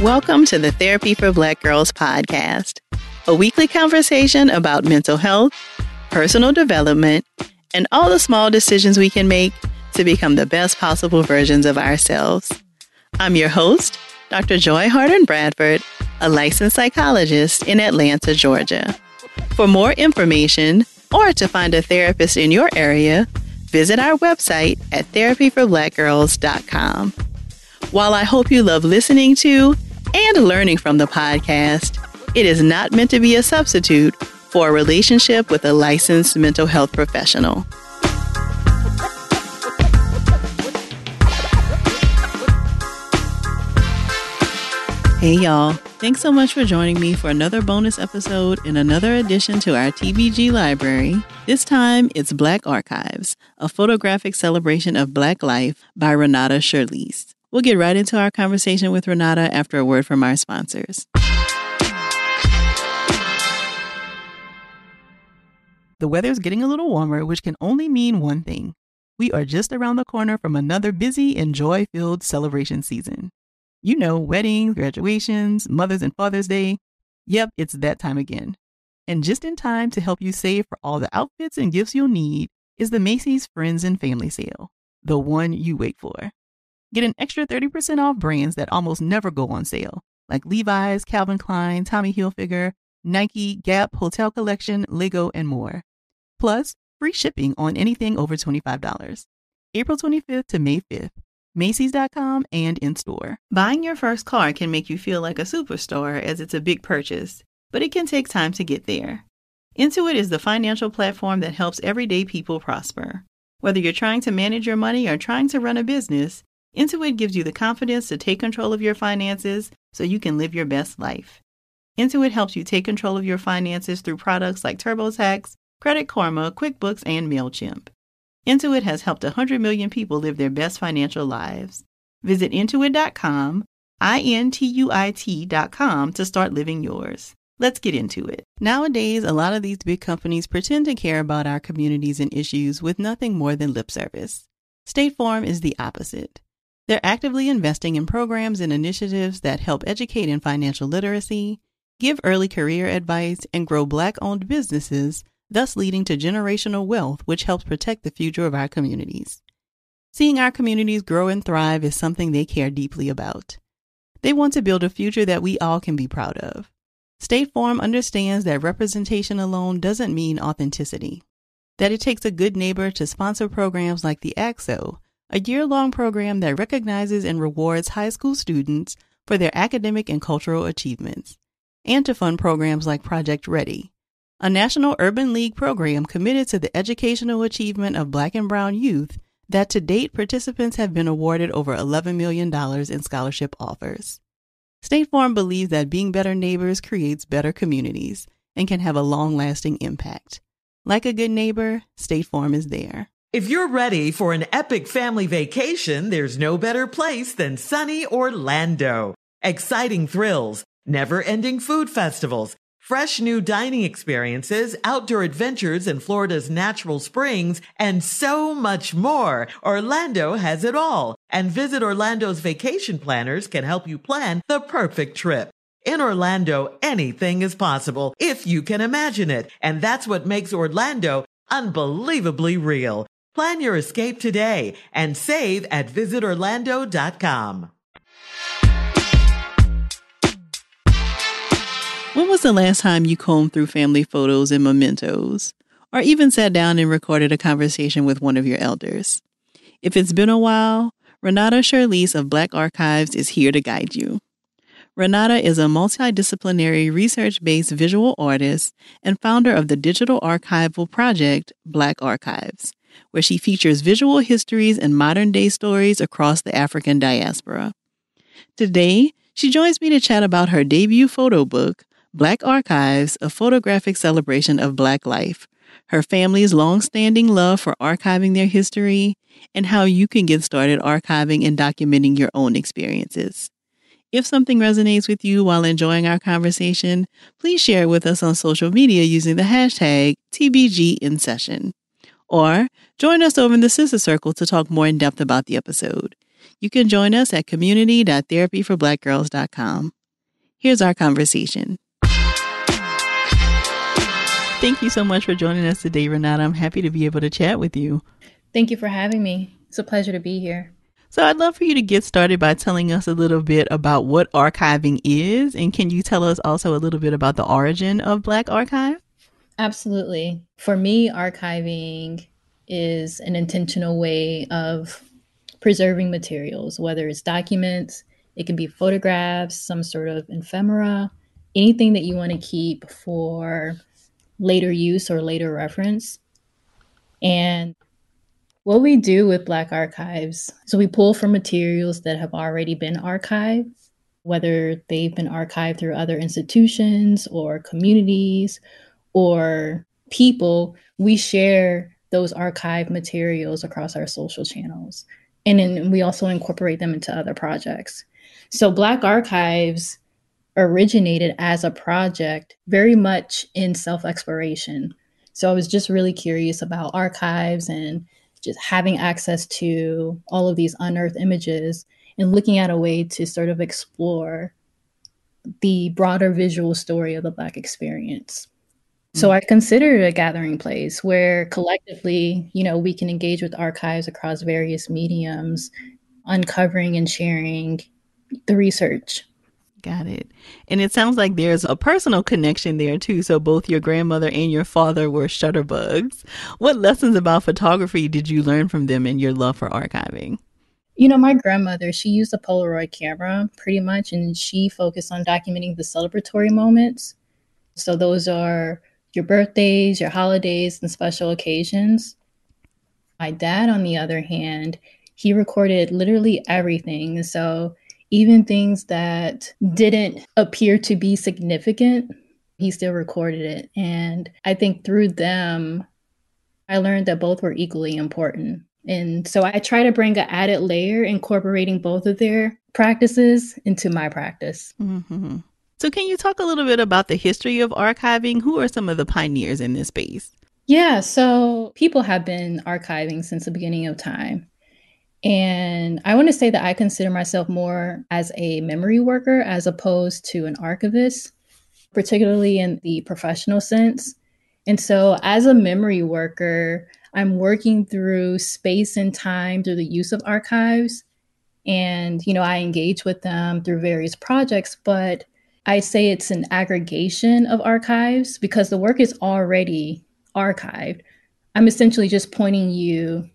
Welcome to the Therapy for Black Girls podcast, a weekly conversation about mental health, personal development, and all the small decisions we can make to become the best possible versions of ourselves. I'm your host, Dr. Joy Harden Bradford, a licensed psychologist in Atlanta, Georgia. For more information or to find a therapist in your area, visit our website at therapyforblackgirls.com. While I hope you love listening to and learning from the podcast, it is not meant to be a substitute for a relationship with a licensed mental health professional. Hey y'all, thanks so much for joining me for another bonus episode and another addition to our TBG library. This time it's Black Archives, a photographic celebration of Black life by Renata Sherlise. We'll get right into our conversation with Renata after a word from our sponsors. The weather's getting a little warmer, which can only mean one thing. We are just around the corner from another busy and joy-filled celebration season. You know, weddings, graduations, Mother's and Father's Day. Yep, it's that time again. And just in time to help you save for all the outfits and gifts you'll need is the Macy's Friends and Family Sale, the one you wait for. Get an extra 30% off brands that almost never go on sale, like Levi's, Calvin Klein, Tommy Hilfiger, Nike, Gap, Hotel Collection, Lego, and more. Plus, free shipping on anything over $25. April 25th to May 5th. Macy's.com and in-store. Buying your first car can make you feel like a superstar as it's a big purchase, but it can take time to get there. Intuit is the financial platform that helps everyday people prosper. Whether you're trying to manage your money or trying to run a business, Intuit gives you the confidence to take control of your finances so you can live your best life. Intuit helps you take control of your finances through products like TurboTax, Credit Karma, QuickBooks, and MailChimp. Intuit has helped 100 million people live their best financial lives. Visit Intuit.com, Intuit.com to start living yours. Let's get into it. Nowadays, a lot of these big companies pretend to care about our communities and issues with nothing more than lip service. State Farm is the opposite. They're actively investing in programs and initiatives that help educate in financial literacy, give early career advice, and grow Black-owned businesses, thus leading to generational wealth, which helps protect the future of our communities. Seeing our communities grow and thrive is something they care deeply about. They want to build a future that we all can be proud of. State Farm understands that representation alone doesn't mean authenticity, that it takes a good neighbor to sponsor programs like the ACT-SO, a year-long program that recognizes and rewards high school students for their academic and cultural achievements, and to fund programs like Project Ready, a national urban league program committed to the educational achievement of Black and Brown youth that to date participants have been awarded over $11 million in scholarship offers. State Farm believes that being better neighbors creates better communities and can have a long-lasting impact. Like a good neighbor, State Farm is there. If you're ready for an epic family vacation, there's no better place than sunny Orlando. Exciting thrills, never-ending food festivals, fresh new dining experiences, outdoor adventures in Florida's natural springs, and so much more. Orlando has it all. And Visit Orlando's vacation planners can help you plan the perfect trip. In Orlando, anything is possible if you can imagine it. And that's what makes Orlando unbelievably real. Plan your escape today and save at visitorlando.com. When was the last time you combed through family photos and mementos, or even sat down and recorded a conversation with one of your elders? If it's been a while, Renata Sherlise of Black Archives is here to guide you. Renata is a multidisciplinary, research-based visual artist and founder of the digital archival project Black Archives, where she features visual histories and modern-day stories across the African diaspora. Today, she joins me to chat about her debut photo book, Black Archives, a photographic celebration of Black life, her family's long-standing love for archiving their history, and how you can get started archiving and documenting your own experiences. If something resonates with you while enjoying our conversation, please share it with us on social media using the hashtag TBGInSession. Or join us over in the Sister Circle to talk more in depth about the episode. You can join us at community.therapyforblackgirls.com. Here's our conversation. Thank you so much for joining us today, Renata. I'm happy to be able to chat with you. Thank you for having me. It's a pleasure to be here. So I'd love for you to get started by telling us a little bit about what archiving is. And can you tell us also a little bit about the origin of Black Archive? Absolutely. For me, archiving is an intentional way of preserving materials, whether it's documents, it can be photographs, some sort of ephemera, anything that you want to keep for later use or later reference. And what we do with Black Archives, so we pull from materials that have already been archived, whether they've been archived through other institutions or communities or people, we share those archived materials across our social channels. And then we also incorporate them into other projects. So Black Archives originated as a project very much in self-exploration. So I was just really curious about archives and just having access to all of these unearthed images and looking at a way to sort of explore the broader visual story of the Black experience. So I consider it a gathering place where collectively, we can engage with archives across various mediums, uncovering and sharing the research. Got it. And it sounds like there's a personal connection there too. So both your grandmother and your father were shutterbugs. What lessons about photography did you learn from them in your love for archiving? My grandmother, she used a Polaroid camera pretty much, and she focused on documenting the celebratory moments. So those are your birthdays, your holidays, and special occasions. My dad, on the other hand, he recorded literally everything. So even things that didn't appear to be significant, he still recorded it. And I think through them, I learned that both were equally important. And so I try to bring an added layer, incorporating both of their practices into my practice. Mm-hmm. So can you talk a little bit about the history of archiving? Who are some of the pioneers in this space? Yeah, so people have been archiving since the beginning of time. And I want to say that I consider myself more as a memory worker as opposed to an archivist, particularly in the professional sense. And so as a memory worker, I'm working through space and time through the use of archives. And, I engage with them through various projects, but I say it's an aggregation of archives because the work is already archived. I'm essentially just pointing you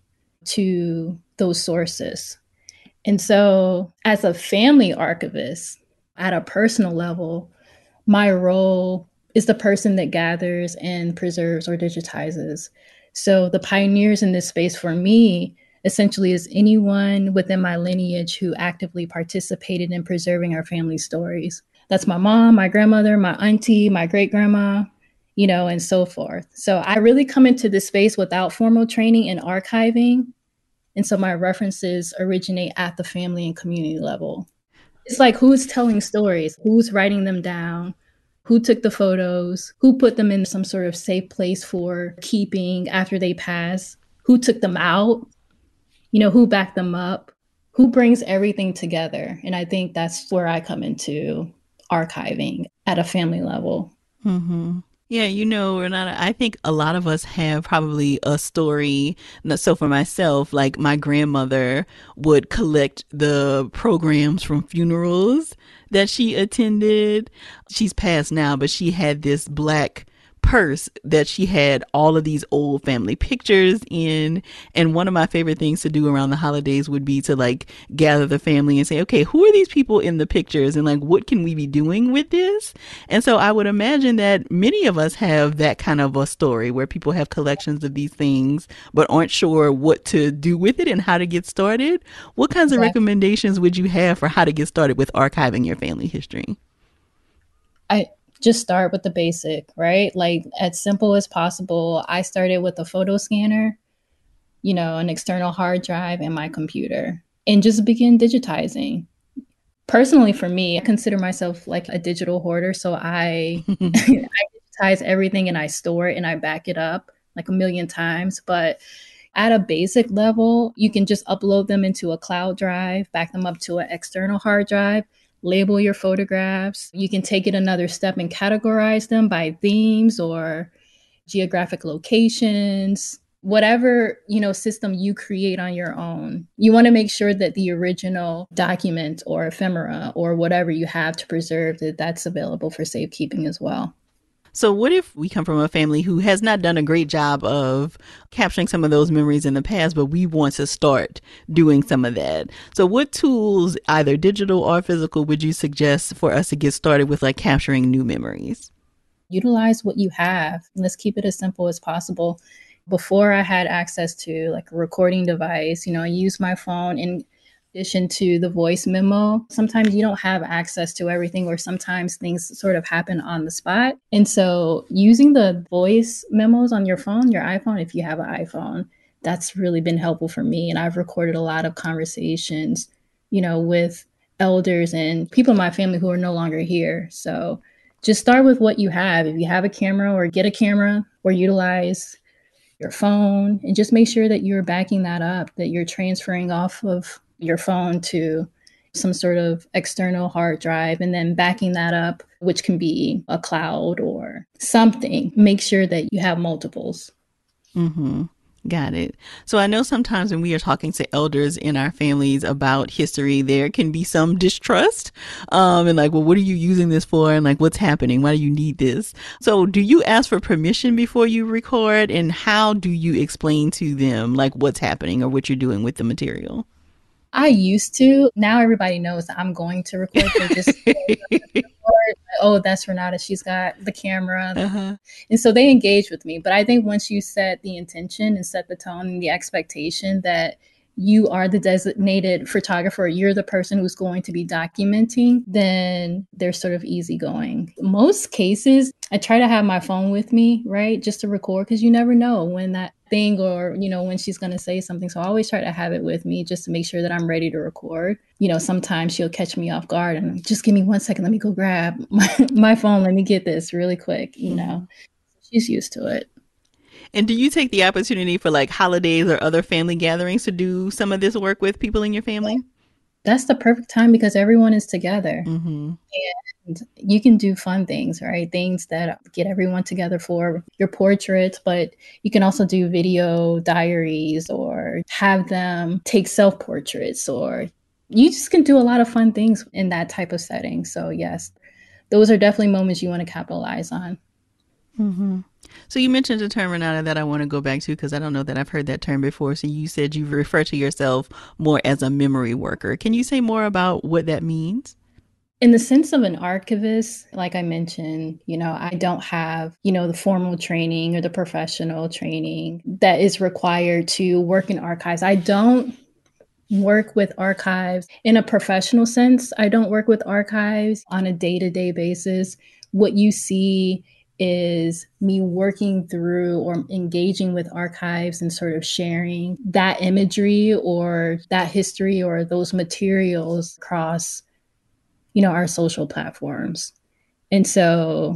to those sources. And so as a family archivist, at a personal level, my role is the person that gathers and preserves or digitizes. So the pioneers in this space for me essentially is anyone within my lineage who actively participated in preserving our family stories. That's my mom, my grandmother, my auntie, my great grandma, and so forth. So I really come into this space without formal training in archiving. And so my references originate at the family and community level. It's like who's telling stories, who's writing them down, who took the photos, who put them in some sort of safe place for keeping after they pass, who took them out, who backed them up, who brings everything together. And I think that's where I come into archiving at a family level. Mm-hmm. Yeah, Renata, I think a lot of us have probably a story. So for myself, like my grandmother would collect the programs from funerals that she attended. She's passed now, but she had this black purse that she had all of these old family pictures in. And one of my favorite things to do around the holidays would be to gather the family and say, okay, who are these people in the pictures and what can we be doing with this? And so I would imagine that many of us have that kind of a story where people have collections of these things but aren't sure what to do with it and how to get started. What kinds of recommendations would you have for how to get started with archiving your family history? I just start with the basic, right? As simple as possible. I started with a photo scanner, an external hard drive and my computer, and just begin digitizing. Personally, for me, I consider myself like a digital hoarder. So I digitize everything and I store it and I back it up like a million times. But, At a basic level, you can just upload them into a cloud drive, back them up to an external hard drive, label your photographs. You can take it another step and categorize them by themes or geographic locations, whatever, system you create on your own. You want to make sure that the original document or ephemera or whatever you have to preserve, that's available for safekeeping as well. So what if we come from a family who has not done a great job of capturing some of those memories in the past, but we want to start doing some of that? So what tools, either digital or physical, would you suggest for us to get started with like capturing new memories? Utilize what you have. Let's keep it as simple as possible. Before I had access to like a recording device, I use my phone in addition to the voice memo. Sometimes you don't have access to everything, or sometimes things sort of happen on the spot. And so using the voice memos on your phone, your iPhone, if you have an iPhone, that's really been helpful for me. And I've recorded a lot of conversations, with elders and people in my family who are no longer here. So just start with what you have. If you have a camera, or get a camera, or utilize your phone, and just make sure that you're backing that up, that you're transferring off of your phone to some sort of external hard drive and then backing that up, which can be a cloud or something. Make sure that you have multiples. Mm-hmm. Got it. So I know sometimes when we are talking to elders in our families about history, there can be some distrust. And like, well, what are you using this for? And like, what's happening? Why do you need this? So do you ask for permission before you record? And how do you explain to them like what's happening or what you're doing with the material? I used to. Now everybody knows that I'm going to record. They just record. Oh, that's Renata. She's got the camera. Uh-huh. And so they engage with me. But I think once you set the intention and set the tone and the expectation that you are the designated photographer, you're the person who's going to be documenting, then they're sort of easygoing. Most cases, I try to have my phone with me, right? Just to record, because you never know when that thing or, when she's going to say something. So I always try to have it with me just to make sure that I'm ready to record. Sometimes she'll catch me off guard and just give me 1 second. Let me go grab my phone. Let me get this really quick. She's used to it. And do you take the opportunity for like holidays or other family gatherings to do some of this work with people in your family? That's the perfect time because everyone is together. Mm-hmm. And you can do fun things, right? Things that get everyone together for your portraits, but you can also do video diaries or have them take self-portraits, or you just can do a lot of fun things in that type of setting. So yes, those are definitely moments you want to capitalize on. Mm-hmm. So you mentioned a term, Renata, that I want to go back to because I don't know that I've heard that term before. So you said you refer to yourself more as a memory worker. Can you say more about what that means? In the sense of an archivist, like I mentioned, I don't have, the formal training or the professional training that is required to work in archives. I don't work with archives in a professional sense. I don't work with archives on a day-to-day basis. What you see is me working through or engaging with archives and sort of sharing that imagery or that history or those materials across, our social platforms. And so,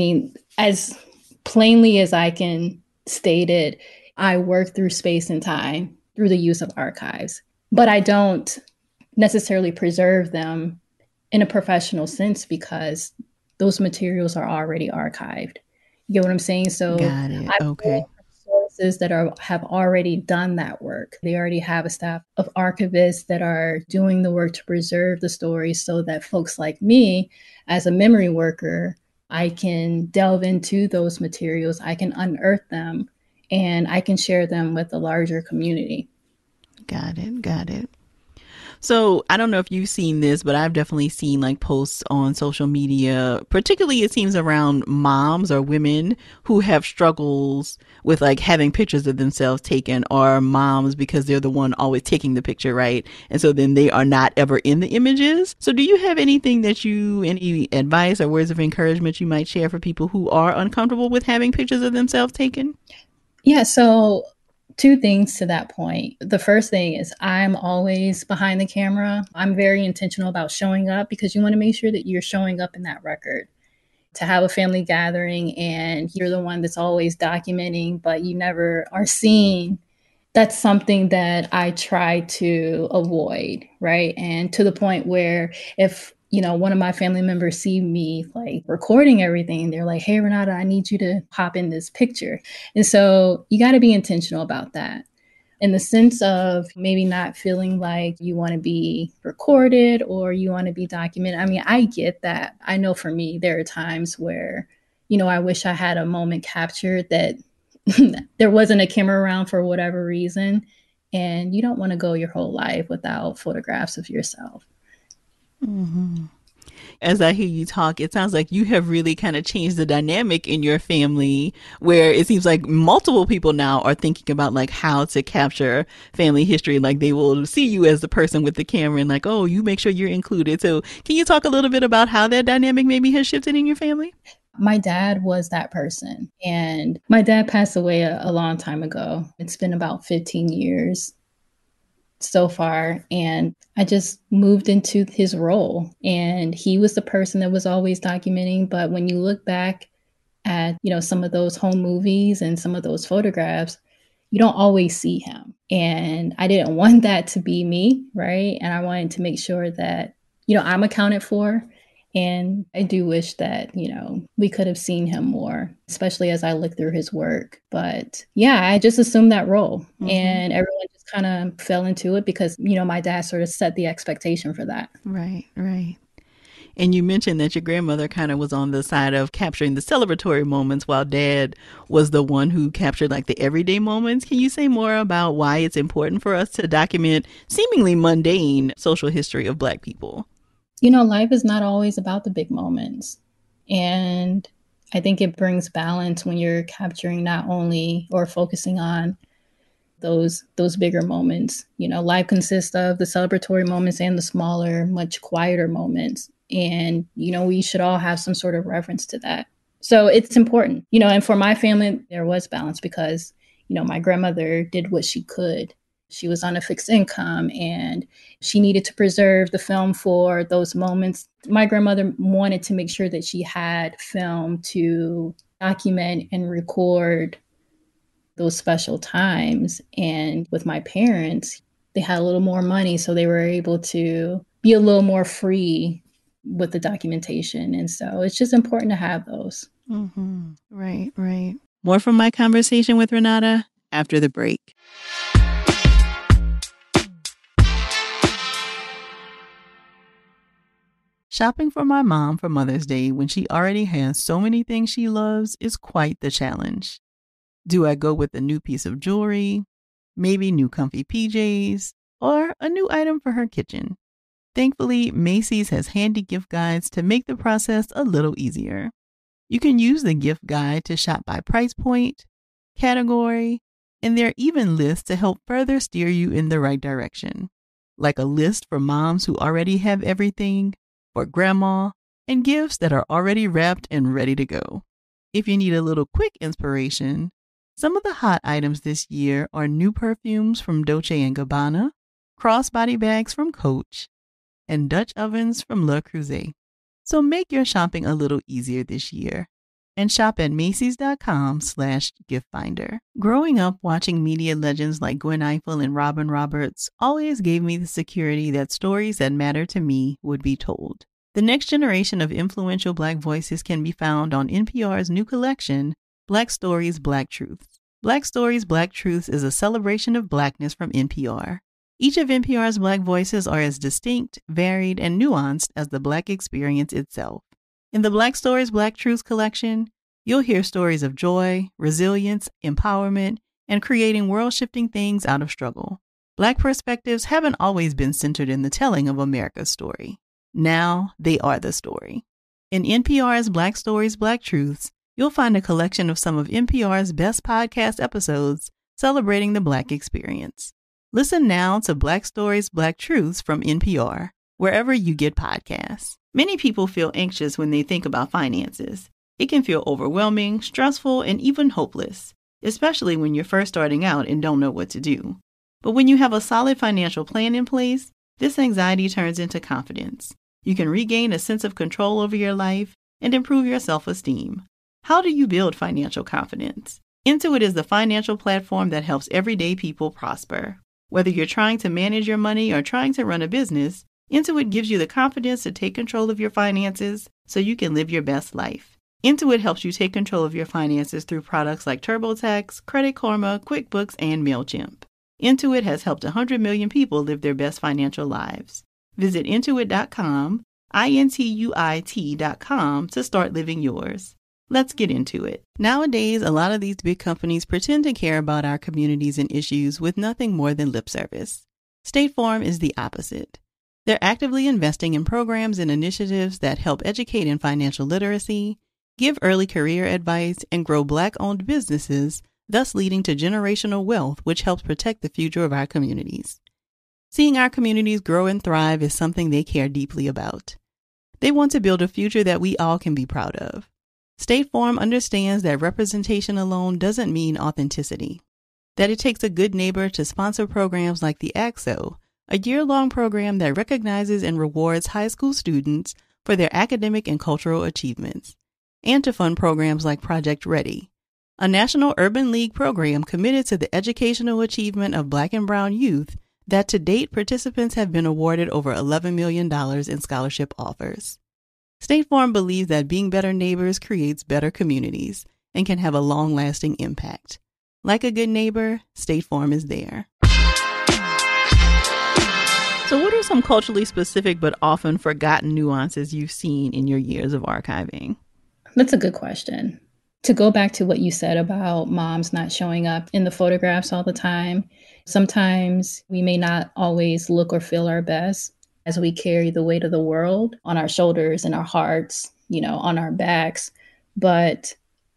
as plainly as I can state it, I work through space and time through the use of archives, but I don't necessarily preserve them in a professional sense because those materials are already archived. You get what I'm saying? So got it. Okay. Sources that have already done that work. They already have a staff of archivists that are doing the work to preserve the stories so that folks like me, as a memory worker, I can delve into those materials, I can unearth them, and I can share them with the larger community. Got it. Got it. So I don't know if you've seen this, but I've definitely seen like posts on social media, particularly it seems around moms or women who have struggles with like having pictures of themselves taken, or moms because they're the one always taking the picture, right? And so then they are not ever in the images. So do you have anything any advice or words of encouragement you might share for people who are uncomfortable with having pictures of themselves taken? Yeah, so two things to that point. The first thing is I'm always behind the camera. I'm very intentional about showing up because you want to make sure that you're showing up in that record. To have a family gathering and you're the one that's always documenting, but you never are seen that's something that I try to avoid, right? And to the point where if one of my family members see me like recording everything, they're like, "Hey, Renata, I need you to pop in this picture." And so you got to be intentional about that in the sense of maybe not feeling like you want to be recorded or you want to be documented. I mean, I get that. I know for me, there are times where, I wish I had a moment captured that there wasn't a camera around for whatever reason. And you don't want to go your whole life without photographs of yourself. Mm-hmm. As I hear you talk, it sounds like you have really kind of changed the dynamic in your family, where it seems like multiple people now are thinking about like how to capture family history. Like they will see you as the person with the camera and like, oh, you make sure you're included. So can you talk a little bit about how that dynamic maybe has shifted in your family? My dad was that person, and my dad passed away a long time ago. It's been about 15 years so far, and I just moved into his role, and he was the person that was always documenting. But when you look back at some of those home movies and some of those photographs, you don't always see him, and I didn't want that to be me, right? And I wanted to make sure that I'm accounted for. And I do wish that, we could have seen him more, especially as I look through his work. But yeah, I just assumed that role, and everyone just kind of fell into it because, my dad sort of set the expectation for that. Right, right. And you mentioned that your grandmother kind of was on the side of capturing the celebratory moments while Dad was the one who captured like the everyday moments. Can you say more about why it's important for us to document seemingly mundane social history of Black people? Life is not always about the big moments. And I think it brings balance when you're capturing not only or focusing on those bigger moments. Life consists of the celebratory moments and the smaller, much quieter moments. And, we should all have some sort of reference to that. So it's important, and for my family, there was balance because, my grandmother did what she could. She was on a fixed income and she needed to preserve the film for those moments. My grandmother wanted to make sure that she had film to document and record those special times. And with my parents, they had a little more money, so they were able to be a little more free with the documentation. And so it's just important to have those. Mm-hmm. Right, right. More from my conversation with Renata after the break. Shopping for my mom for Mother's Day when she already has so many things she loves is quite the challenge. Do I go with a new piece of jewelry, maybe new comfy PJs, or a new item for her kitchen? Thankfully, Macy's has handy gift guides to make the process a little easier. You can use the gift guide to shop by price point, category, and there are even lists to help further steer you in the right direction, like a list for moms who already have everything, for grandma, and gifts that are already wrapped and ready to go. If you need a little quick inspiration, some of the hot items this year are new perfumes from Dolce & Gabbana, crossbody bags from Coach, and Dutch ovens from Le Creuset. So make your shopping a little easier this year and shop at Macys.com/giftfinder. Growing up watching media legends like Gwen Ifill and Robin Roberts always gave me the security that stories that matter to me would be told. The next generation of influential Black voices can be found on NPR's new collection, Black Stories, Black Truths. Black Stories, Black Truths is a celebration of Blackness from NPR. Each of NPR's Black voices are as distinct, varied, and nuanced as the Black experience itself. In the Black Stories, Black Truths collection, you'll hear stories of joy, resilience, empowerment, and creating world-shifting things out of struggle. Black perspectives haven't always been centered in the telling of America's story. Now they are the story. In NPR's Black Stories, Black Truths, you'll find a collection of some of NPR's best podcast episodes celebrating the Black experience. Listen now to Black Stories, Black Truths from NPR, wherever you get podcasts. Many people feel anxious when they think about finances. It can feel overwhelming, stressful, and even hopeless, especially when you're first starting out and don't know what to do. But when you have a solid financial plan in place, this anxiety turns into confidence. You can regain a sense of control over your life and improve your self-esteem. How do you build financial confidence? Intuit is the financial platform that helps everyday people prosper. Whether you're trying to manage your money or trying to run a business, Intuit gives you the confidence to take control of your finances so you can live your best life. Intuit helps you take control of your finances through products like TurboTax, Credit Karma, QuickBooks, and MailChimp. Intuit has helped 100 million people live their best financial lives. Visit Intuit.com, Intuit.com to start living yours. Let's get into it. Nowadays, a lot of these big companies pretend to care about our communities and issues with nothing more than lip service. State Farm is the opposite. They're actively investing in programs and initiatives that help educate in financial literacy, give early career advice, and grow Black-owned businesses, thus leading to generational wealth, which helps protect the future of our communities. Seeing our communities grow and thrive is something they care deeply about. They want to build a future that we all can be proud of. State Farm understands that representation alone doesn't mean authenticity, that it takes a good neighbor to sponsor programs like the ACT-SO, a year-long program that recognizes and rewards high school students for their academic and cultural achievements, and to fund programs like Project Ready, a National Urban League program committed to the educational achievement of Black and Brown youth that to date participants have been awarded over $11 million in scholarship offers. State Farm believes that being better neighbors creates better communities and can have a long-lasting impact. Like a good neighbor, State Farm is there. So what are some culturally specific but often forgotten nuances you've seen in your years of archiving? That's a good question. To go back to what you said about moms not showing up in the photographs all the time, sometimes we may not always look or feel our best as we carry the weight of the world on our shoulders and our hearts, on our backs. But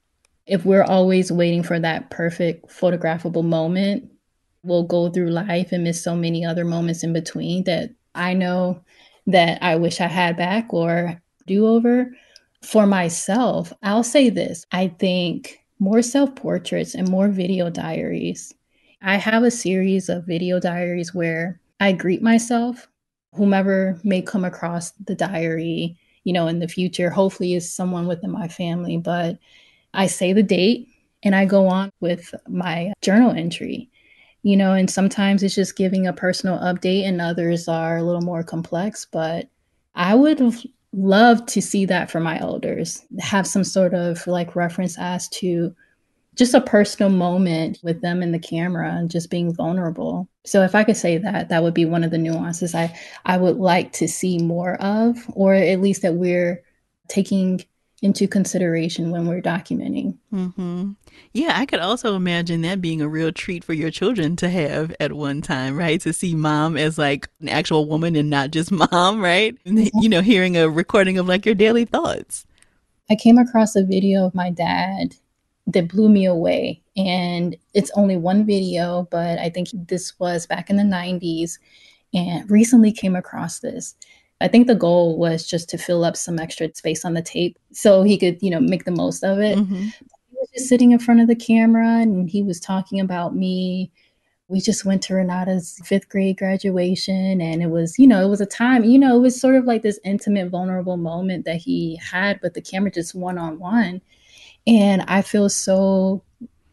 if we're always waiting for that perfect photographable moment, we'll go through life and miss so many other moments in between that I know that I wish I had back or do over. For myself, I'll say this. I think more self-portraits and more video diaries. I have a series of video diaries where I greet myself, whomever may come across the diary, in the future, hopefully is someone within my family, but I say the date and I go on with my journal entry. And sometimes it's just giving a personal update and others are a little more complex, but I would have loved to see that for my elders, have some sort of reference as to just a personal moment with them in the camera and just being vulnerable. So if I could say that, that would be one of the nuances I would like to see more of, or at least that we're taking into consideration when we're documenting. Mm-hmm. Yeah, I could also imagine that being a real treat for your children to have at one time, right? To see mom as an actual woman and not just mom, right? Mm-hmm. Hearing a recording of your daily thoughts. I came across a video of my dad that blew me away. And it's only one video, but I think this was back in the 90s and recently came across this. I think the goal was just to fill up some extra space on the tape so he could, make the most of it. Mm-hmm. He was just sitting in front of the camera and he was talking about me. We just went to Renata's 5th grade graduation and it was, it was a time, it was sort of like this intimate, vulnerable moment that he had with the camera just one-on-one. And I feel so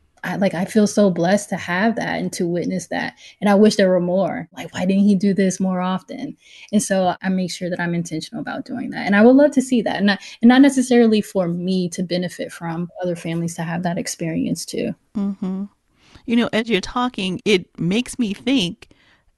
blessed to have that and to witness that. And I wish there were more. Why didn't he do this more often? And so I make sure that I'm intentional about doing that. And I would love to see that. And not necessarily for me to benefit from, other families to have that experience too. Mm-hmm. As you're talking, it makes me think,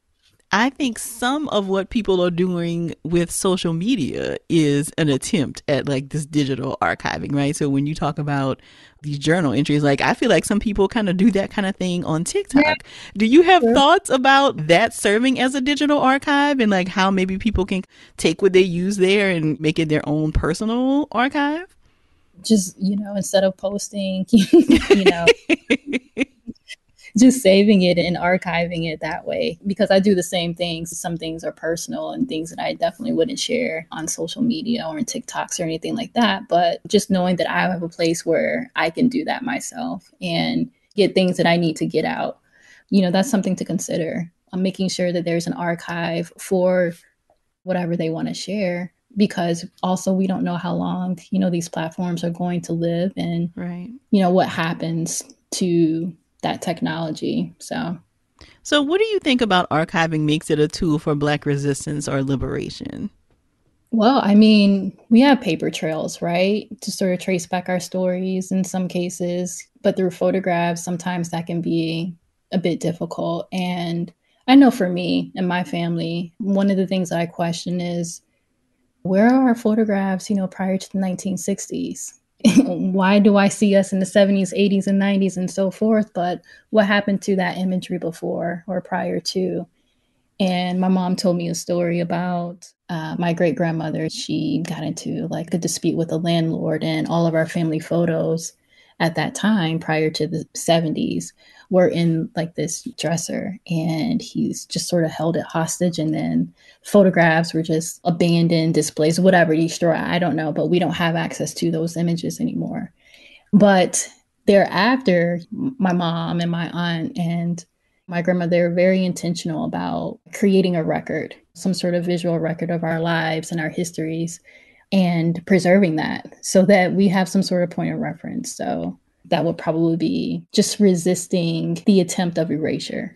I think some of what people are doing with social media is an attempt at this digital archiving, right? So when you talk about these journal entries, I feel like some people kind of do that kind of thing on TikTok. Yeah. Do you have thoughts about that serving as a digital archive and how maybe people can take what they use there and make it their own personal archive? Just, instead of posting, just saving it and archiving it that way, because I do the same things. Some things are personal and things that I definitely wouldn't share on social media or in TikToks or anything like that. But just knowing that I have a place where I can do that myself and get things that I need to get out, that's something to consider. I'm making sure that there's an archive for whatever they want to share, because also we don't know how long, these platforms are going to live and, right. What happens to that technology. So what do you think about archiving makes it a tool for Black resistance or liberation? Well, I mean, we have paper trails, right? To sort of trace back our stories in some cases, but through photographs, sometimes that can be a bit difficult. And I know for me and my family, one of the things that I question is where are our photographs, prior to the 1960s? Why do I see us in the 70s, 80s, and 90s and so forth? But what happened to that imagery before or prior to? And my mom told me a story about my great grandmother. She got into like a dispute with a landlord, and all of our family photos at that time, prior to the 70s, were in like this dresser. And he's just sort of held it hostage. And then photographs were just abandoned, displays, whatever, destroyed. I don't know, but we don't have access to those images anymore. But thereafter, my mom and my aunt and my grandmother are very intentional about creating a record, some sort of visual record of our lives and our histories, and preserving that so that we have some sort of point of reference. So that would probably be just resisting the attempt of erasure.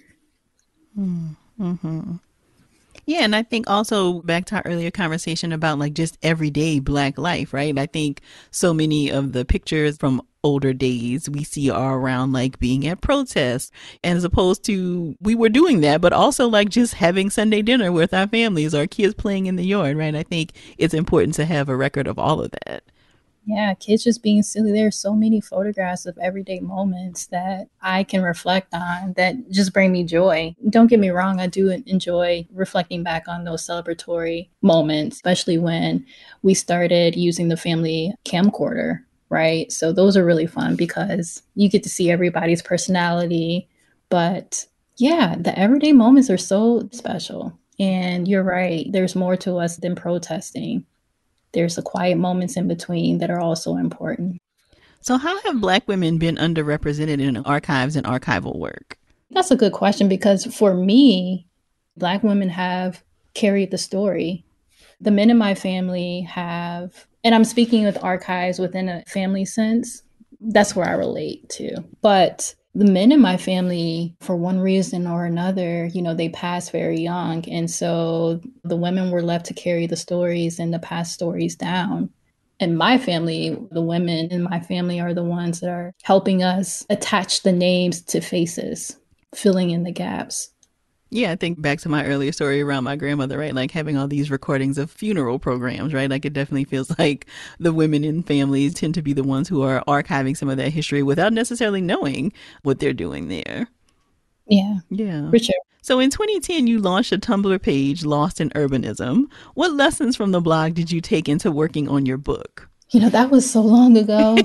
Mm-hmm. Yeah, and I think also back to our earlier conversation about like just everyday Black life, right? I think so many of the pictures from older days we see are around like being at protests, and as opposed to we were doing that, but also like just having Sunday dinner with our families or kids playing in the yard, right? I think it's important to have a record of all of that. Yeah, kids just being silly. There are so many photographs of everyday moments that I can reflect on that just bring me joy. Don't get me wrong, I do enjoy reflecting back on those celebratory moments, especially when we started using the family camcorder, right? So those are really fun because you get to see everybody's personality. But yeah, the everyday moments are so special. And you're right, there's more to us than protesting. There's the quiet moments in between that are also important. So how have Black women been underrepresented in archives and archival work? That's a good question because for me, Black women have carried the story. The men in my family have, and I'm speaking with archives within a family sense, that's where I relate to. But the men in my family, for one reason or another, they passed very young. And so the women were left to carry the stories and to pass stories down. In my family, the women in my family are the ones that are helping us attach the names to faces, filling in the gaps. Yeah, I think back to my earlier story around my grandmother, right? Like having all these recordings of funeral programs, right? Like it definitely feels like the women in families tend to be the ones who are archiving some of that history without necessarily knowing what they're doing there. Yeah, Yeah. for sure. So in 2010, you launched a Tumblr page, Lost in Urbanism. What lessons from the blog did you take into working on your book? That was so long ago.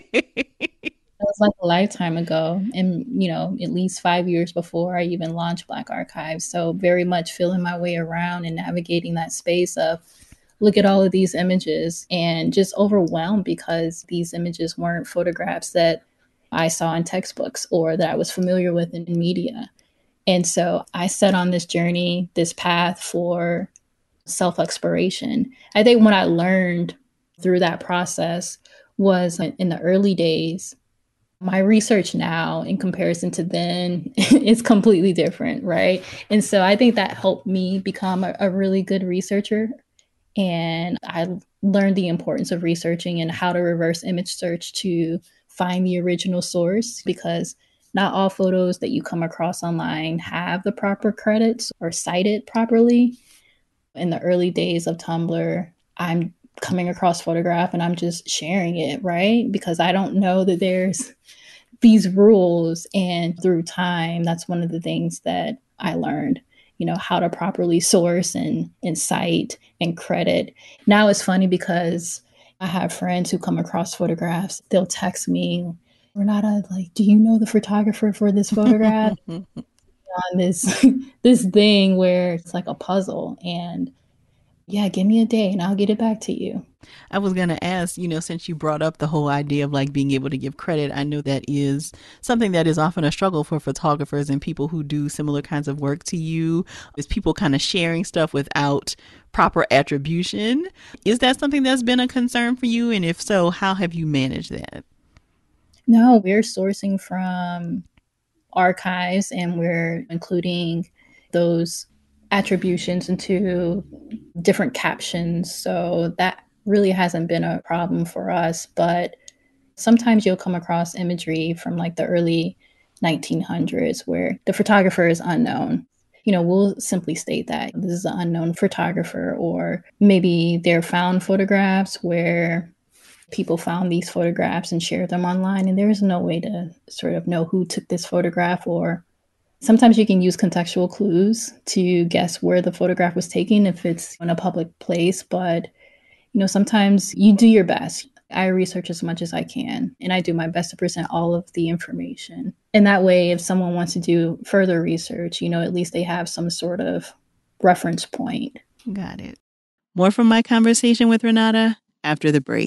It was like a lifetime ago, and at least 5 years before I even launched Black Archives. So very much feeling my way around and navigating that space of look at all of these images and just overwhelmed because these images weren't photographs that I saw in textbooks or that I was familiar with in media. And so I set on this journey, this path for self-exploration. I think what I learned through that process was in the early days, my research now in comparison to then is completely different, right? And so I think that helped me become a really good researcher. And I learned the importance of researching and how to reverse image search to find the original source, because not all photos that you come across online have the proper credits or cited properly. In the early days of Tumblr, I'm coming across photograph and I'm just sharing it, right? Because I don't know that there's these rules. And through time, that's one of the things that I learned, how to properly source and cite and credit. Now it's funny because I have friends who come across photographs. They'll text me, Renata, like, do you know the photographer for this photograph? On this this thing where it's like a puzzle, and yeah, give me a day and I'll get it back to you. I was going to ask, since you brought up the whole idea of like being able to give credit, I know that is something that is often a struggle for photographers and people who do similar kinds of work to you, is people kind of sharing stuff without proper attribution. Is that something that's been a concern for you? And if so, how have you managed that? No, we're sourcing from archives and we're including those attributions into different captions. So that really hasn't been a problem for us. But sometimes you'll come across imagery from like the early 1900s where the photographer is unknown. We'll simply state that this is an unknown photographer, or maybe they're found photographs where people found these photographs and shared them online, and there's no way to sort of know who took this photograph. Or sometimes you can use contextual clues to guess where the photograph was taken if it's in a public place. But, sometimes you do your best. I research as much as I can, and I do my best to present all of the information. And that way, if someone wants to do further research, at least they have some sort of reference point. Got it. More from my conversation with Renata after the break.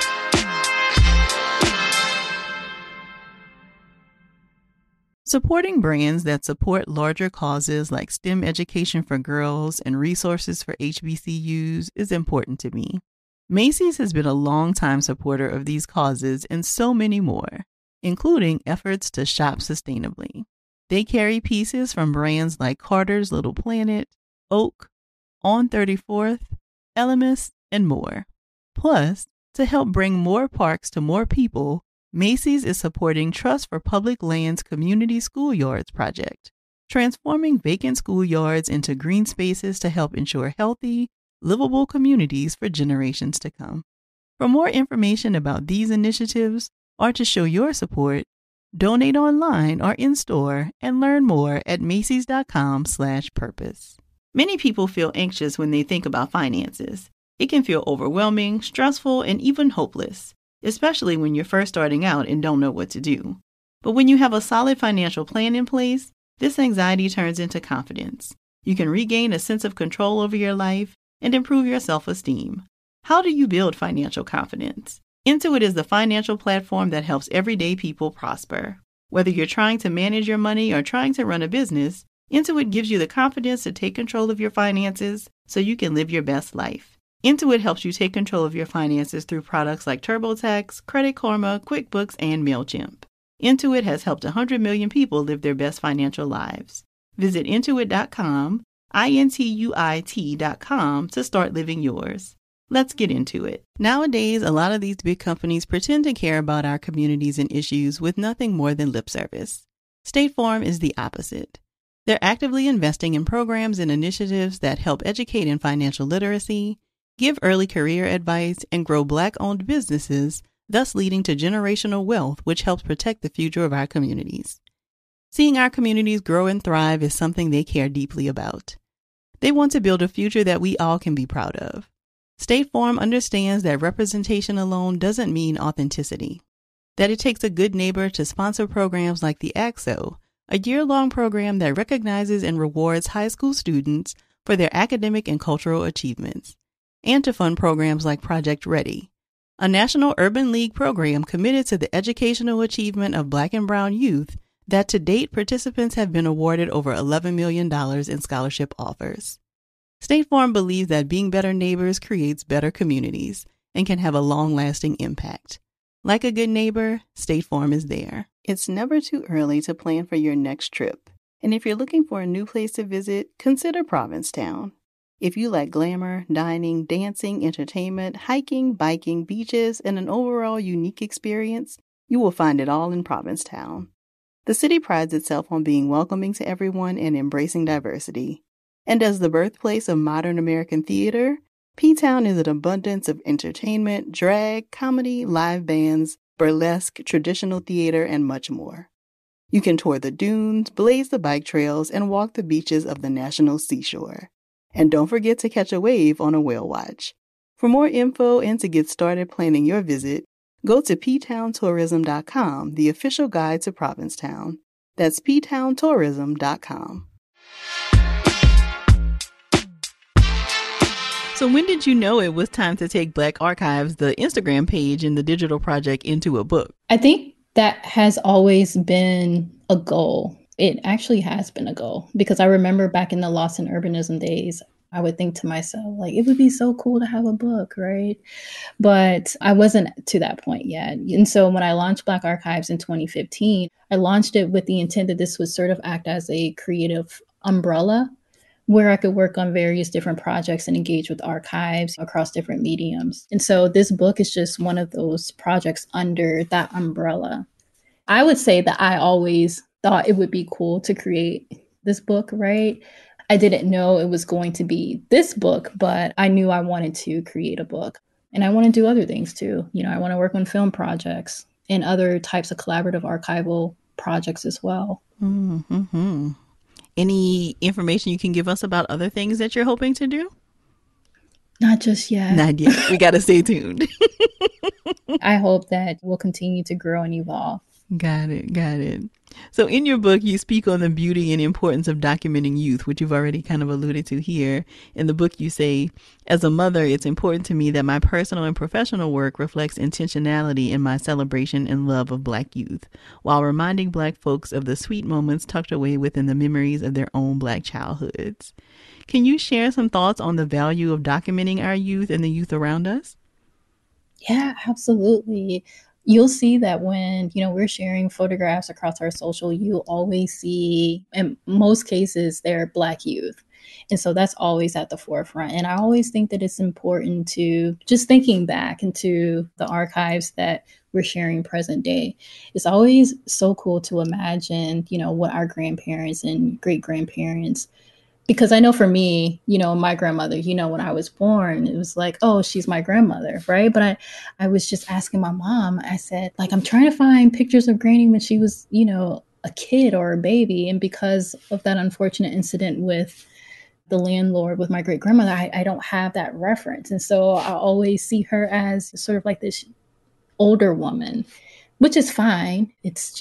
Supporting brands that support larger causes like STEM education for girls and resources for HBCUs is important to me. Macy's has been a longtime supporter of these causes and so many more, including efforts to shop sustainably. They carry pieces from brands like Carter's Little Planet, Oak, On 34th, Elemis, and more. Plus, to help bring more parks to more people, Macy's is supporting Trust for Public Lands Community Schoolyards project, transforming vacant schoolyards into green spaces to help ensure healthy, livable communities for generations to come. For more information about these initiatives or to show your support, donate online or in-store and learn more at macys.com/purpose. Many people feel anxious when they think about finances. It can feel overwhelming, stressful, and even hopeless, especially when you're first starting out and don't know what to do. But when you have a solid financial plan in place, this anxiety turns into confidence. You can regain a sense of control over your life and improve your self-esteem. How do you build financial confidence? Intuit is the financial platform that helps everyday people prosper. Whether you're trying to manage your money or trying to run a business, Intuit gives you the confidence to take control of your finances so you can live your best life. Intuit helps you take control of your finances through products like TurboTax, Credit Karma, QuickBooks, and MailChimp. Intuit has helped 100 million people live their best financial lives. Visit Intuit.com, Intuit.com to start living yours. Let's get into it. Nowadays, a lot of these big companies pretend to care about our communities and issues with nothing more than lip service. State Farm is the opposite. They're actively investing in programs and initiatives that help educate in financial literacy, give early career advice, and grow Black-owned businesses, thus leading to generational wealth, which helps protect the future of our communities. Seeing our communities grow and thrive is something they care deeply about. They want to build a future that we all can be proud of. State Farm understands that representation alone doesn't mean authenticity, that it takes a good neighbor to sponsor programs like the ACT-SO, a year-long program that recognizes and rewards high school students for their academic and cultural achievements, and to fund programs like Project Ready, a National Urban League program committed to the educational achievement of Black and Brown youth that to date participants have been awarded over $11 million in scholarship offers. State Farm believes that being better neighbors creates better communities and can have a long-lasting impact. Like a good neighbor, State Farm is there. It's never too early to plan for your next trip. And if you're looking for a new place to visit, consider Provincetown. If you like glamour, dining, dancing, entertainment, hiking, biking, beaches, and an overall unique experience, you will find it all in Provincetown. The city prides itself on being welcoming to everyone and embracing diversity. And as the birthplace of modern American theater, P-Town is an abundance of entertainment, drag, comedy, live bands, burlesque, traditional theater, and much more. You can tour the dunes, blaze the bike trails, and walk the beaches of the national seashore. And don't forget to catch a wave on a whale watch. For more info and to get started planning your visit, go to ptowntourism.com, the official guide to Provincetown. That's ptowntourism.com. So when did you know it was time to take Black Archives, the Instagram page, and the digital project into a book? I think that has always been a goal. It actually has been a goal because I remember back in the Lost in Urbanism days, I would think to myself, like, it would be so cool to have a book, right? But I wasn't to that point yet. And so when I launched Black Archives in 2015, I launched it with the intent that this would sort of act as a creative umbrella where I could work on various different projects and engage with archives across different mediums. And so this book is just one of those projects under that umbrella. I would say that I always thought it would be cool to create this book, right? I didn't know it was going to be this book, but I knew I wanted to create a book. And I want to do other things too. I want to work on film projects and other types of collaborative archival projects as well. Mm-hmm. Any information you can give us about other things that you're hoping to do? Not just yet. Not yet. We got to stay tuned. I hope that we'll continue to grow and evolve. Got it. Got it. So in your book, you speak on the beauty and importance of documenting youth, which you've already kind of alluded to here. In the book, you say, as a mother, it's important to me that my personal and professional work reflects intentionality in my celebration and love of Black youth, while reminding Black folks of the sweet moments tucked away within the memories of their own Black childhoods. Can you share some thoughts on the value of documenting our youth and the youth around us? Yeah, absolutely. You'll see that when, we're sharing photographs across our social, you'll always see, in most cases, they're Black youth. And so that's always at the forefront. And I always think that it's important to just thinking back into the archives that we're sharing present day. It's always so cool to imagine, what our grandparents and great grandparents, because I know for me, my grandmother, when I was born, it was like, oh, she's my grandmother, right? But I was just asking my mom, I said, like, I'm trying to find pictures of Granny when she was, a kid or a baby. And because of that unfortunate incident with the landlord with my great grandmother, I don't have that reference. And so I always see her as sort of like this older woman, which is fine. It's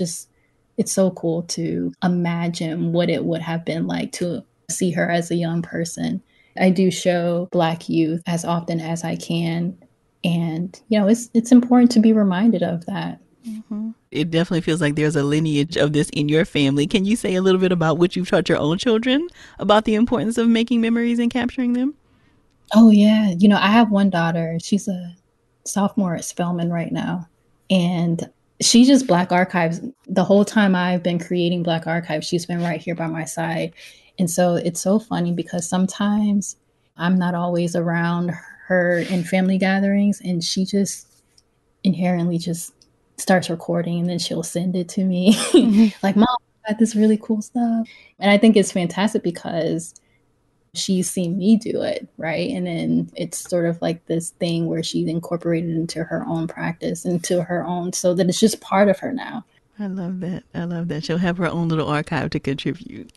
so cool to imagine what it would have been like to see her as a young person. I do show Black youth as often as I can. And, it's important to be reminded of that. Mm-hmm. It definitely feels like there's a lineage of this in your family. Can you say a little bit about what you've taught your own children about the importance of making memories and capturing them? Oh, yeah. I have one daughter. She's a sophomore at Spelman right now. And she just Black Archives. The whole time I've been creating Black Archives, she's been right here by my side. And so it's so funny because sometimes I'm not always around her in family gatherings, and she just inherently just starts recording, and then she'll send it to me like, Mom, I got this really cool stuff. And I think it's fantastic because she's seen me do it, right? And then it's sort of like this thing where she's incorporated into her own practice, into her own, so that it's just part of her now. I love that. I love that. She'll have her own little archive to contribute.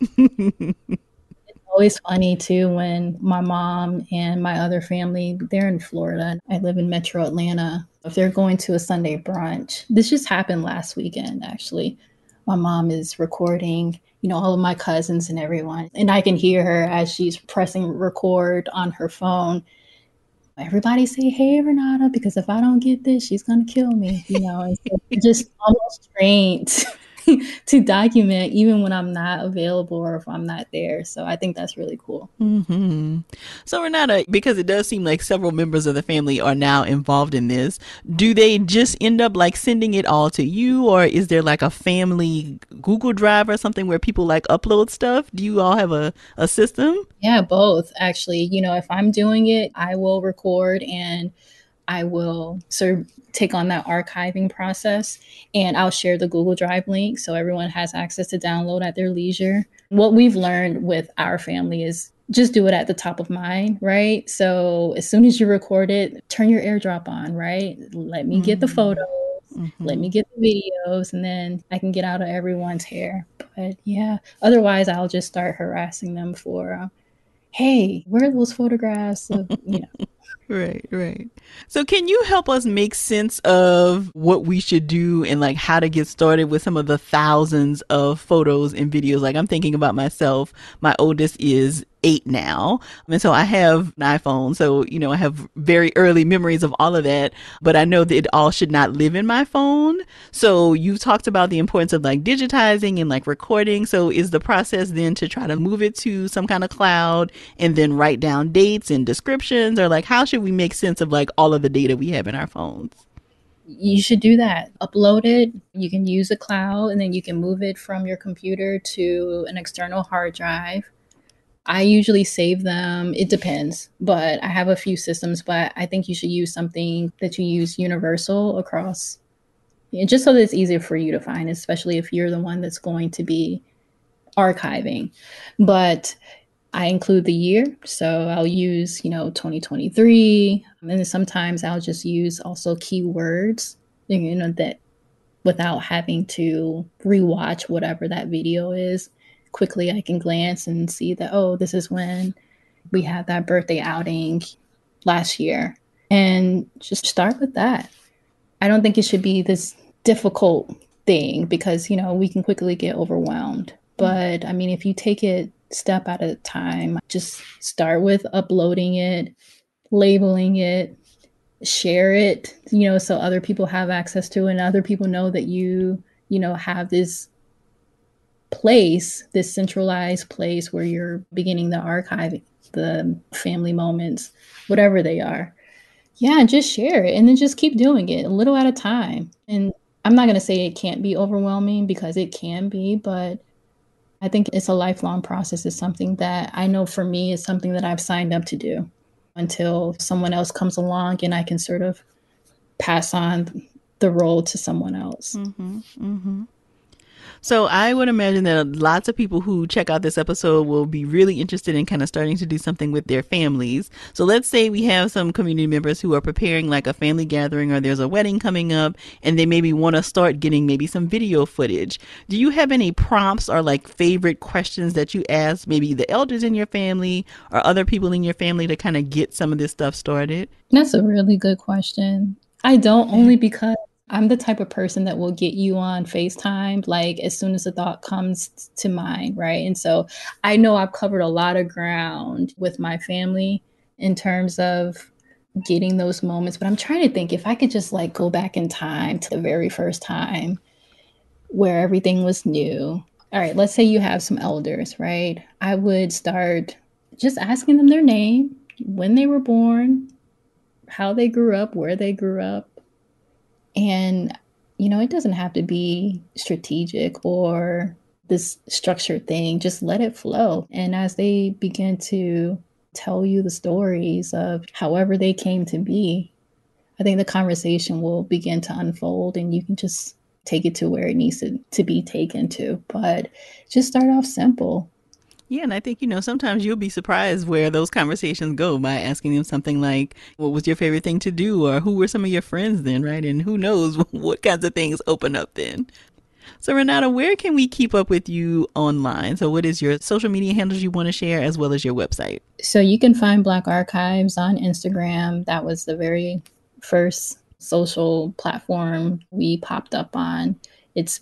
It's always funny too when my mom and my other family, they're in Florida. I live in Metro Atlanta. If they're going to a Sunday brunch, this just happened last weekend, actually. My mom is recording, all of my cousins and everyone. And I can hear her as she's pressing record on her phone. Everybody say, hey, Renata, because if I don't get this, she's going to kill me, and so just almost trained to document even when I'm not available or if I'm not there. So I think that's really cool. Mm-hmm. So Renata, because it does seem like several members of the family are now involved in this, do they just end up like sending it all to you, or is there like a family Google Drive or something where people like upload stuff? Do you all have a system? Yeah, both actually. If I'm doing it, I will record and I will sort of take on that archiving process, and I'll share the Google Drive link so everyone has access to download at their leisure. What we've learned with our family is just do it at the top of mind, right? So as soon as you record it, turn your AirDrop on, right? Let me get the photos, let me get the videos, and then I can get out of everyone's hair. But yeah, otherwise I'll just start harassing them for, hey, where are those photographs of, Right, right. So can you help us make sense of what we should do and like how to get started with some of the thousands of photos and videos? Like I'm thinking about myself. My oldest is 8 now. And so I have an iPhone. So, I have very early memories of all of that, but I know that it all should not live in my phone. So you talked about the importance of like digitizing and like recording. So is the process then to try to move it to some kind of cloud and then write down dates and descriptions, or like how should we make sense of like all of the data we have in our phones? You should do that. Upload it. You can use a cloud and then you can move it from your computer to an external hard drive. I usually save them. It depends, but I have a few systems, but I think you should use something that you use universal across, just so that it's easier for you to find, especially if you're the one that's going to be archiving. But I include the year. So I'll use, 2023. And then sometimes I'll just use also keywords, that without having to rewatch whatever that video is. Quickly, I can glance and see that, oh, this is when we had that birthday outing last year. And just start with that. I don't think it should be this difficult thing because, we can quickly get overwhelmed. But I mean, if you take it step at a time, just start with uploading it, labeling it, share it, so other people have access to it and other people know that you have this place, this centralized place where you're beginning the archive, the family moments, whatever they are. Yeah, just share it and then just keep doing it a little at a time. And I'm not going to say it can't be overwhelming because it can be, but I think it's a lifelong process. It's something that I know for me is something that I've signed up to do until someone else comes along and I can sort of pass on the role to someone else. Mm-hmm, mm-hmm. So I would imagine that lots of people who check out this episode will be really interested in kind of starting to do something with their families. So let's say we have some community members who are preparing like a family gathering or there's a wedding coming up and they maybe want to start getting maybe some video footage. Do you have any prompts or like favorite questions that you ask maybe the elders in your family or other people in your family to kind of get some of this stuff started? That's a really good question. I don't, only because I'm the type of person that will get you on FaceTime, like as soon as a thought comes to mind, right? And so I know I've covered a lot of ground with my family in terms of getting those moments, but I'm trying to think if I could just like go back in time to the very first time where everything was new. All right, let's say you have some elders, right? I would start just asking them their name, when they were born, how they grew up, where they grew up. And, it doesn't have to be strategic or this structured thing. Just let it flow. And as they begin to tell you the stories of however they came to be, I think the conversation will begin to unfold and you can just take it to where it needs to be taken to. But just start off simple. Yeah, and I think, sometimes you'll be surprised where those conversations go by asking them something like, what was your favorite thing to do? Or who were some of your friends then, right? And who knows what kinds of things open up then. So Renata, where can we keep up with you online? So what is your social media handles you want to share as well as your website? So you can find Black Archives on Instagram. That was the very first social platform we popped up on. It's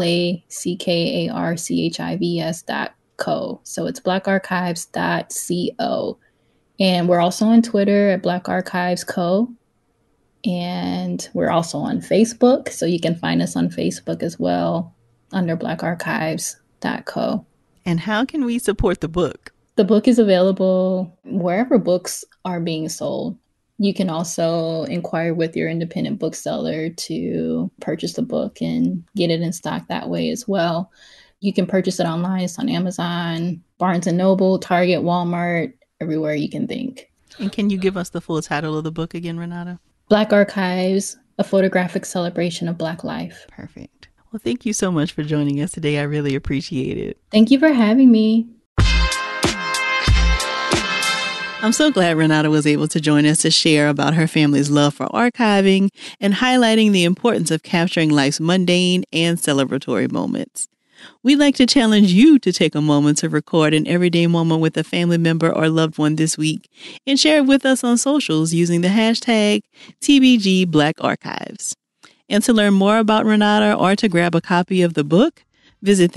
BLACKARCHIVS.com. So it's blackarchives.co. And we're also on Twitter at Black Archives Co. And we're also on Facebook. So you can find us on Facebook as well under blackarchives.co. And how can we support the book? The book is available wherever books are being sold. You can also inquire with your independent bookseller to purchase the book and get it in stock that way as well. You can purchase it online. It's on Amazon, Barnes & Noble, Target, Walmart, everywhere you can think. And can you give us the full title of the book again, Renata? Black Archives, A Photographic Celebration of Black Life. Perfect. Well, thank you so much for joining us today. I really appreciate it. Thank you for having me. I'm so glad Renata was able to join us to share about her family's love for archiving and highlighting the importance of capturing life's mundane and celebratory moments. We'd like to challenge you to take a moment to record an everyday moment with a family member or loved one this week and share it with us on socials using the hashtag TBGBlackArchives. And to learn more about Renata or to grab a copy of the book, visit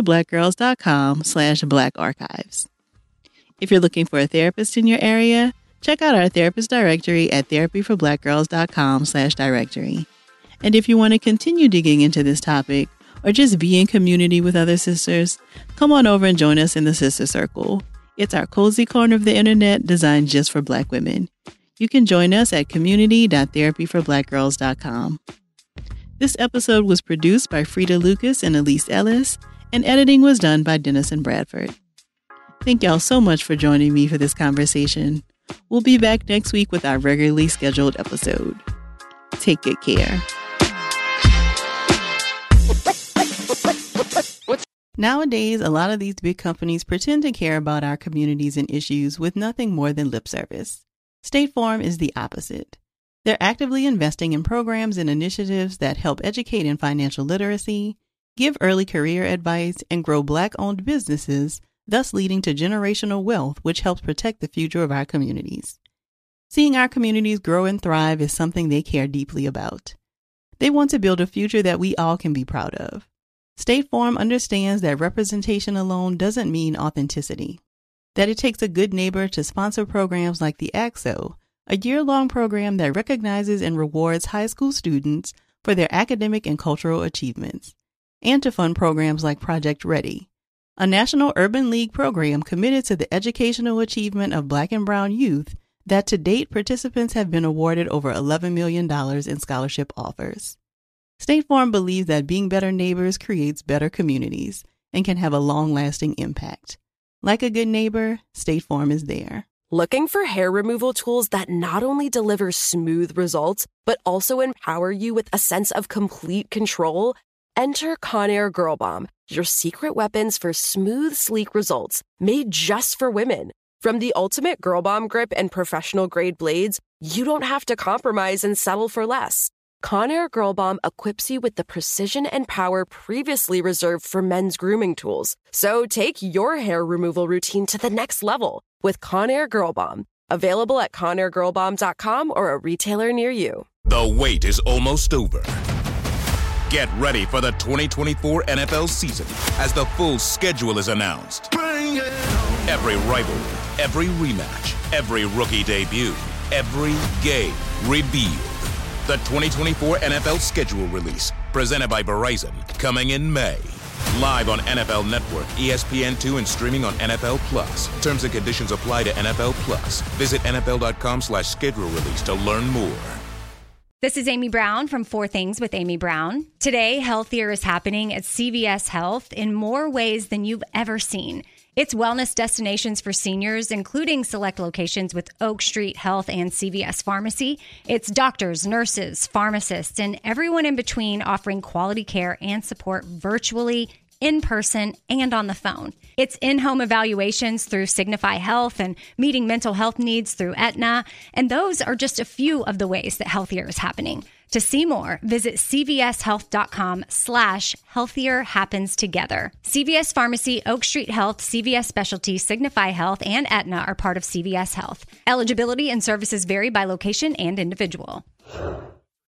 therapyforblackgirls.com/blackarchives. If you're looking for a therapist in your area, check out our therapist directory at therapyforblackgirls.com/directory. And if you want to continue digging into this topic or just be in community with other sisters, come on over and join us in the Sister Circle. It's our cozy corner of the internet designed just for Black women. You can join us at community.therapyforblackgirls.com. This episode was produced by Frida Lucas and Elise Ellis, and editing was done by Dennison Bradford. Thank y'all so much for joining me for this conversation. We'll be back next week with our regularly scheduled episode. Take good care. Nowadays, a lot of these big companies pretend to care about our communities and issues with nothing more than lip service. State Farm is the opposite. They're actively investing in programs and initiatives that help educate in financial literacy, give early career advice, and grow Black-owned businesses, thus leading to generational wealth, which helps protect the future of our communities. Seeing our communities grow and thrive is something they care deeply about. They want to build a future that we all can be proud of. State Farm understands that representation alone doesn't mean authenticity, that it takes a good neighbor to sponsor programs like the ACT-SO, a year-long program that recognizes and rewards high school students for their academic and cultural achievements, and to fund programs like Project Ready, a National Urban League program committed to the educational achievement of Black and Brown youth that to date participants have been awarded over $11 million in scholarship offers. State Farm believes that being better neighbors creates better communities and can have a long-lasting impact. Like a good neighbor, State Farm is there. Looking for hair removal tools that not only deliver smooth results, but also empower you with a sense of complete control? Enter Conair Girl Bomb, your secret weapons for smooth, sleek results, made just for women. From the ultimate Girl Bomb grip and professional-grade blades, you don't have to compromise and settle for less. Conair Girl Bomb equips you with the precision and power previously reserved for men's grooming tools. So take your hair removal routine to the next level with Conair Girl Bomb. Available at ConairGirlBomb.com or a retailer near you. The wait is almost over. Get ready for the 2024 NFL season as the full schedule is announced. Every rivalry, every rematch, every rookie debut, every game revealed. The 2024 NFL schedule release, presented by Verizon, coming in May. Live on NFL Network, ESPN2, and streaming on NFL Plus. Terms and conditions apply to NFL Plus. Visit NFL.com/schedule release to learn more. This is Amy Brown from 4 Things with Amy Brown. Today, healthier is happening at CVS Health in more ways than you've ever seen. It's wellness destinations for seniors, including select locations with Oak Street Health and CVS Pharmacy. It's doctors, nurses, pharmacists, and everyone in between offering quality care and support virtually, in person, and on the phone. It's in-home evaluations through Signify Health and meeting mental health needs through Aetna. And those are just a few of the ways that healthier is happening. To see more, visit cvshealth.com/healthier happens together. CVS Pharmacy, Oak Street Health, CVS Specialty, Signify Health, and Aetna are part of CVS Health. Eligibility and services vary by location and individual.